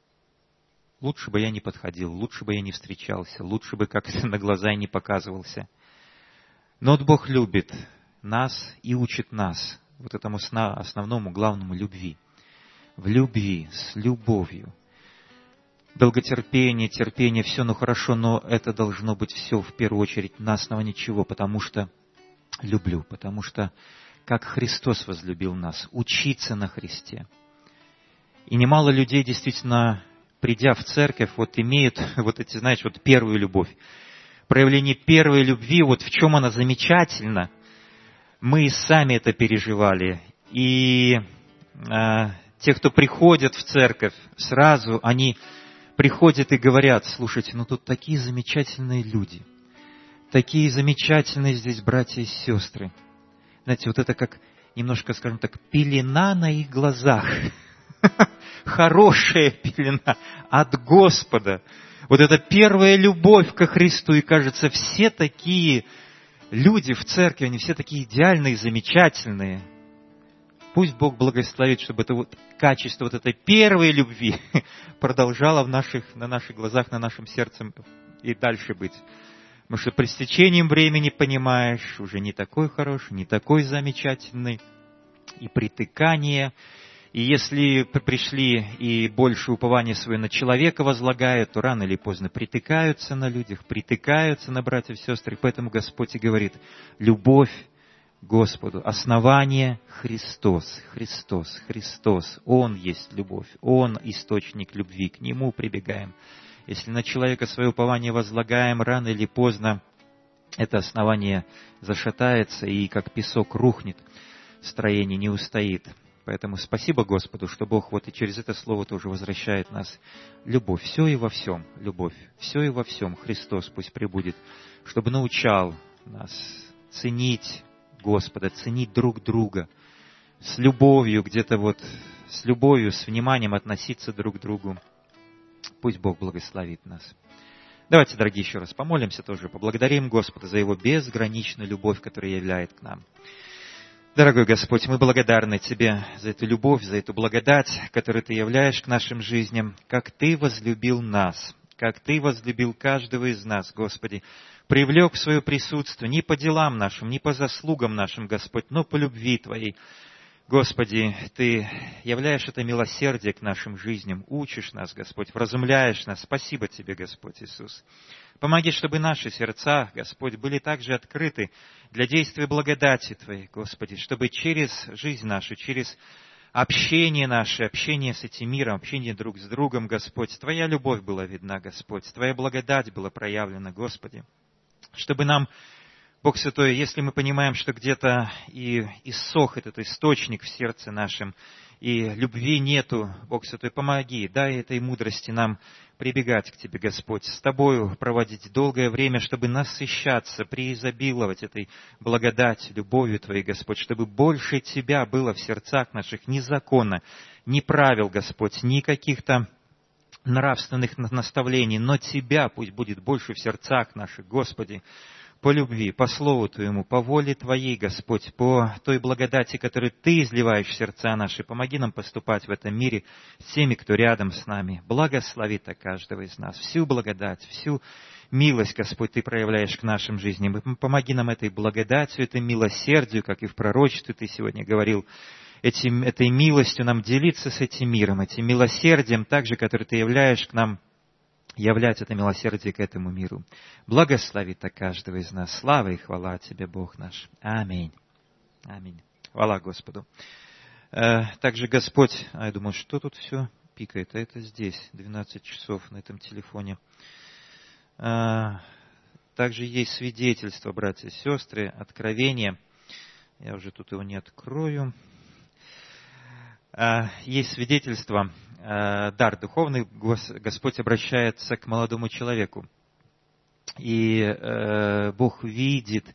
[SPEAKER 8] лучше бы я не подходил, лучше бы я не встречался, лучше бы как-то на глаза не показывался. Но вот Бог любит нас и учит нас вот этому основному, главному любви. В любви, с любовью. Долготерпение, терпение, все, ну хорошо, но это должно быть все в первую очередь на основании чего? Потому что люблю, потому что как Христос возлюбил нас, учиться на Христе. И немало людей действительно, придя в церковь, вот имеют вот эти, знаешь, вот первую любовь. Проявление первой любви, вот в чем она замечательна. Мы сами это переживали. И э, те, кто приходят в церковь, сразу они приходят и говорят: слушайте, ну тут такие замечательные люди. Такие замечательные здесь братья и сестры. Знаете, вот это как немножко, скажем так, пелена на их глазах. Хорошая пелена от Господа. Вот это первая любовь ко Христу. И кажется, все такие люди в церкви, они все такие идеальные, замечательные. Пусть Бог благословит, чтобы это вот качество вот этой первой любви продолжало в наших, на наших глазах, на нашем сердце и дальше быть. Потому что при стечением времени понимаешь, уже не такой хороший, не такой замечательный. И притыкание. И если пришли и больше упования свое на человека возлагают, то рано или поздно притыкаются на людях, притыкаются на братьев и сестры. Поэтому Господь и говорит: любовь к Господу, основание Христос, Христос, Христос. Он есть любовь, Он источник любви, к Нему прибегаем. Если на человека свое упование возлагаем, рано или поздно это основание зашатается и как песок рухнет, строение не устоит. Поэтому спасибо Господу, что Бог вот и через это слово тоже возвращает нас. Любовь, все и во всем, любовь, все и во всем. Христос пусть пребудет, чтобы научал нас ценить Господа, ценить друг друга, с любовью где-то вот, с любовью, с вниманием относиться друг к другу. Пусть Бог благословит нас. Давайте, дорогие, еще раз помолимся тоже, поблагодарим Господа за Его безграничную любовь, которая являет к нам. Дорогой Господь, мы благодарны Тебе за эту любовь, за эту благодать, которую Ты являешь к нашим жизням, как Ты возлюбил нас, как Ты возлюбил каждого из нас, Господи, привлек в свое присутствие не по делам нашим, не по заслугам нашим, Господь, но по любви Твоей. Господи, Ты являешь это милосердие к нашим жизням, учишь нас, Господь, вразумляешь нас. Спасибо Тебе, Господь Иисус. Помоги, чтобы наши сердца, Господь, были также открыты для действия благодати Твоей, Господи, чтобы через жизнь нашу, через общение наше, общение с этим миром, общение друг с другом, Господь, Твоя любовь была видна, Господь, Твоя благодать была проявлена, Господи, чтобы нам, Бог Святой, если мы понимаем, что где-то и иссох этот источник в сердце нашем, и любви нету, Бог Святой, помоги, дай этой мудрости нам прибегать к Тебе, Господь, с Тобою проводить долгое время, чтобы насыщаться, преизобиловать этой благодатью, любовью Твоей, Господь, чтобы больше Тебя было в сердцах наших, ни закона, ни правил, Господь, ни каких-то нравственных наставлений, но Тебя пусть будет больше в сердцах наших, Господи, по любви, по Слову Твоему, по воле Твоей, Господь, по той благодати, которую Ты изливаешь в сердца наши. Помоги нам поступать в этом мире с теми, кто рядом с нами. Благослови так каждого из нас. Всю благодать, всю милость, Господь, Ты проявляешь к нашим жизням. Помоги нам этой благодатью, этой милосердию, как и в пророчестве Ты сегодня говорил, этим, этой милостью нам делиться с этим миром, этим милосердием, также, который Ты являешь к нам, являть это милосердие к этому миру. Благослови так каждого из нас. Слава и хвала Тебе, Бог наш. Аминь. Аминь. Хвала Господу. Также Господь, а я думаю, что тут все пикает, а это здесь, двенадцать часов на этом телефоне. также есть свидетельство, братья и сестры, откровение. Я уже тут его не открою. Есть свидетельство, дар духовный, Господь обращается к молодому человеку. И Бог видит,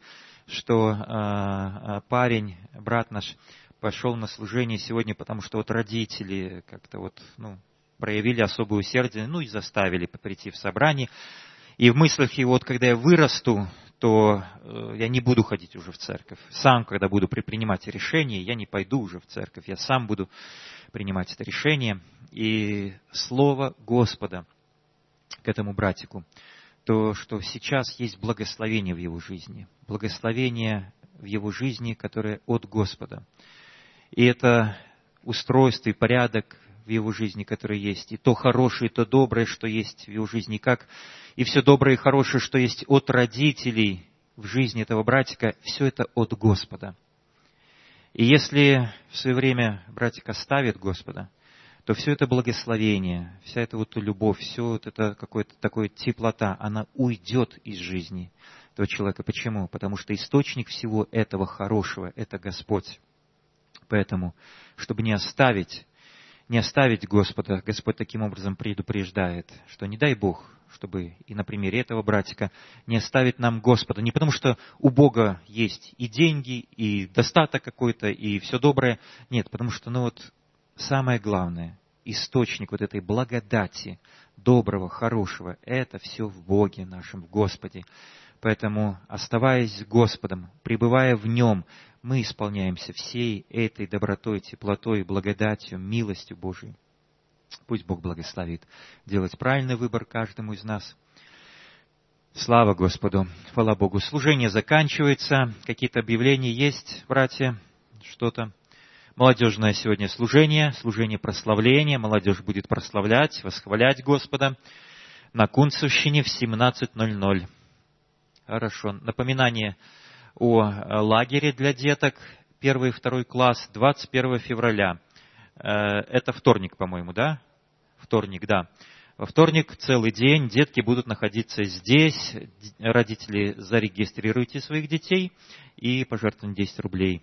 [SPEAKER 8] что парень, брат наш, пошел на служение сегодня, потому что вот родители как-то вот, ну, проявили особое усердие, ну и заставили прийти в собрание. И в мыслях его, вот когда я вырасту, то я не буду ходить уже в церковь. Сам, когда буду принимать решение, я не пойду уже в церковь, я сам буду принимать это решение. И слово Господа к этому братику, то, что сейчас есть благословение в его жизни, благословение в его жизни, которое от Господа. И это устройство и порядок в его жизни, который есть, и то хорошее, и то доброе, что есть в его жизни, как и все доброе и хорошее, что есть от родителей в жизни этого братика, все это от Господа. И если в свое время братик оставит Господа, то все это благословение, вся эта вот любовь, все вот это какое-то такое теплота, она уйдет из жизни этого человека. Почему? Потому что источник всего этого хорошего – это Господь. Поэтому, чтобы не оставить, не оставить Господа, Господь таким образом предупреждает, что не дай Бог, чтобы и на примере этого братика не оставить нам Господа. Не потому, что у Бога есть и деньги, и достаток какой-то, и все доброе. Нет, потому что, ну вот, самое главное, источник вот этой благодати, доброго, хорошего, это все в Боге нашем, в Господе. Поэтому, оставаясь с Господом, пребывая в Нем, мы исполняемся всей этой добротой, теплотой, благодатью, милостью Божией. Пусть Бог благословит делать правильный выбор каждому из нас. Слава Господу, хвала Богу. Служение заканчивается. Какие-то объявления есть, братья? Что-то? Молодежное сегодня служение, служение прославления. Молодежь будет прославлять, восхвалять Господа на Кунцевщине в семнадцать ноль ноль. Хорошо. Напоминание о лагере для деток. Первый и второй класс, двадцать первого февраля. Это вторник, по-моему, да? Вторник, да. Во вторник целый день детки будут находиться здесь. Родители, зарегистрируйте своих детей и пожертвуйте десять рублей.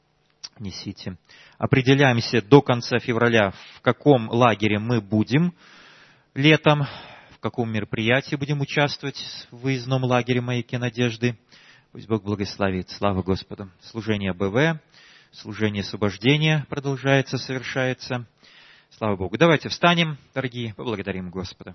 [SPEAKER 8] Несите. Определяемся до конца февраля, в каком лагере мы будем летом, в каком мероприятии будем участвовать в выездном лагере «Маяки надежды». Пусть Бог благословит. Слава Господу. Служение БВ, служение освобождения продолжается, совершается. Слава Богу. Давайте встанем, дорогие, поблагодарим Господа.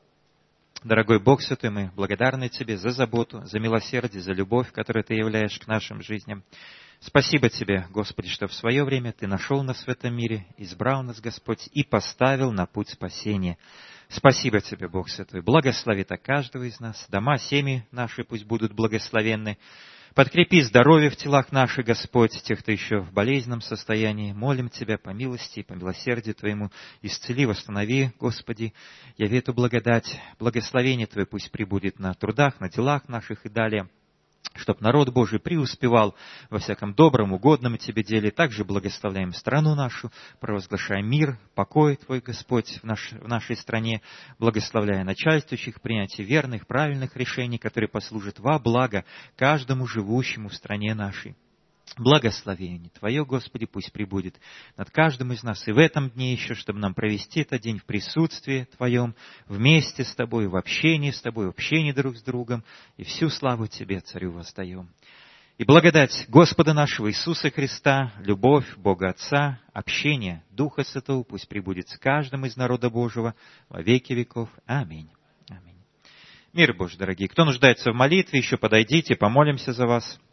[SPEAKER 8] Дорогой Бог Святой, мы благодарны Тебе за заботу, за милосердие, за любовь, которую Ты являешь к нашим жизням. Спасибо Тебе, Господи, что в свое время Ты нашел нас в этом мире, избрал нас, Господь, и поставил на путь спасения. Спасибо Тебе, Бог Святой. Благослови так каждого из нас. Дома, семьи наши пусть будут благословенны. Подкрепи здоровье в телах наших, Господь, тех, кто еще в болезненном состоянии. Молим Тебя по милости и по милосердию Твоему. Исцели, восстанови, Господи. Яви эту благодать. Благословение Твое пусть пребудет на трудах, на делах наших и далее. Чтоб народ Божий преуспевал во всяком добром, угодном Тебе деле. Также благословляем страну нашу, провозглашаем мир, покой Твой, Господь, в, наш, в нашей стране, благословляя начальствующих, принятие верных, правильных решений, которые послужат во благо каждому живущему в стране нашей. Благословение Твое, Господи, пусть пребудет над каждым из нас и в этом дне еще, чтобы нам провести этот день в присутствии Твоем, вместе с Тобой, в общении с Тобой, в общении друг с другом, и всю славу Тебе, Царю, воздаем. И благодать Господа нашего Иисуса Христа, любовь Бога Отца, общение Духа Святого пусть пребудет с каждым из народа Божьего во веки веков. Аминь. Аминь. Мир Божий, дорогие. Кто нуждается в молитве, еще подойдите, помолимся за вас.